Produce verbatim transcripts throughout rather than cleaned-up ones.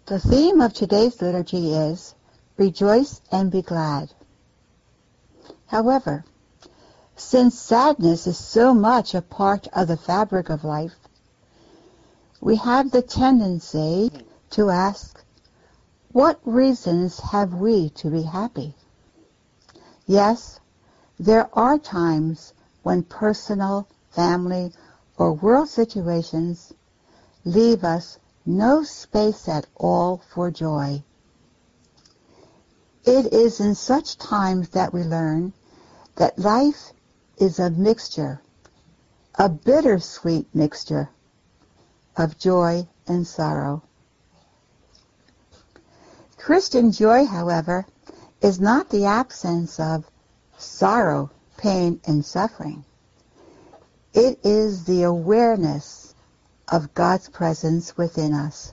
The theme of today's liturgy is Rejoice and be glad. However, since sadness is so much a part of the fabric of life, we have the tendency to ask, what reasons have we to be happy? Yes, there are times when personal, family, or world situations leave us no space at all for joy. It is in such times that we learn that life is a mixture, a bittersweet mixture of joy and sorrow. Christian joy, however, is not the absence of sorrow, pain, and suffering. It is the awareness of God's presence within us.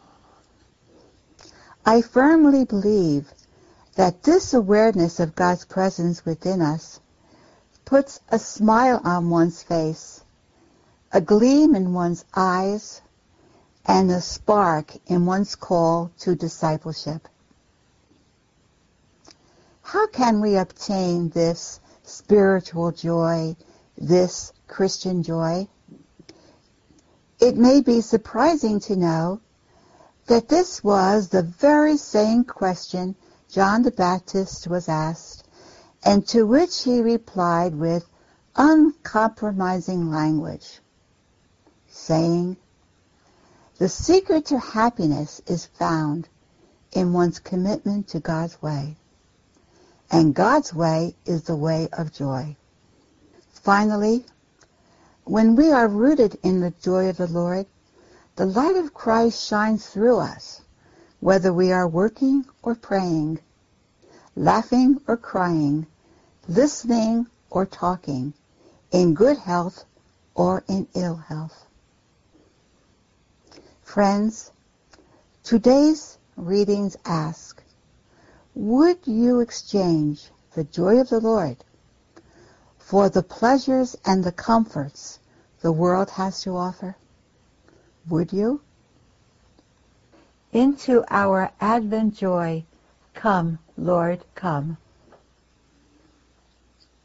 I firmly believe that this awareness of God's presence within us puts a smile on one's face, a gleam in one's eyes, and a spark in one's call to discipleship. How can we obtain this spiritual joy, this Christian joy? It may be surprising to know that this was the very same question John the Baptist was asked, and to which he replied with uncompromising language, saying, "The secret to happiness is found in one's commitment to God's way, and God's way is the way of joy." Finally, when we are rooted in the joy of the Lord, the light of Christ shines through us, whether we are working or praying, laughing or crying, listening or talking, in good health or in ill health. Friends, today's readings ask, would you exchange the joy of the Lord for the pleasures and the comforts the world has to offer? Would you? Into our Advent joy, come, Lord, come.